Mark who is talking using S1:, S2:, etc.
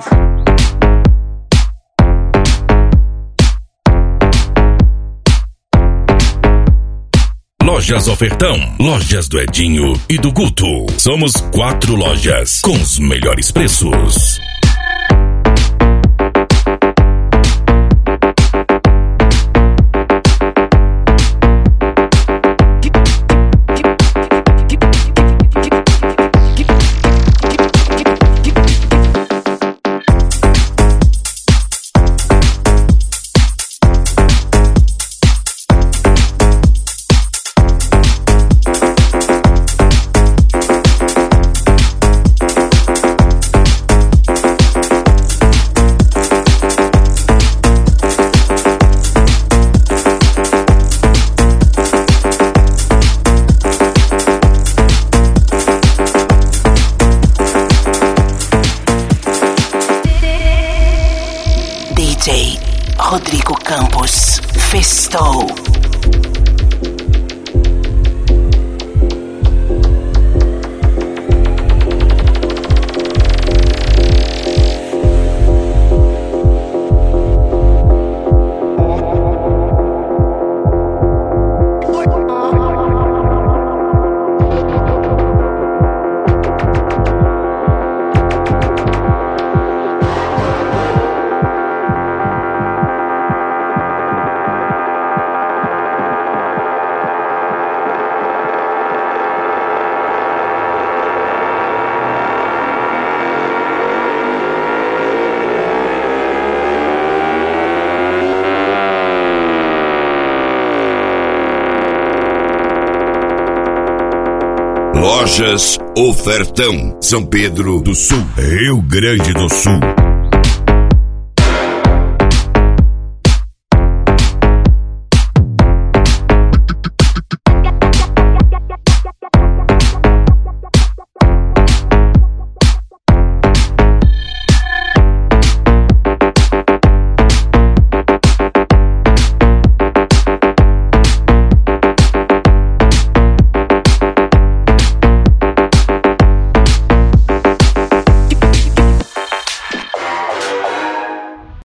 S1: Lojas Ofertão, lojas do Edinho e do Guto. Somos 4 lojas com os melhores preços.
S2: DJ Rodrigo Campos festou.
S3: Lojas Ofertão, São Pedro do Sul, Rio Grande do Sul.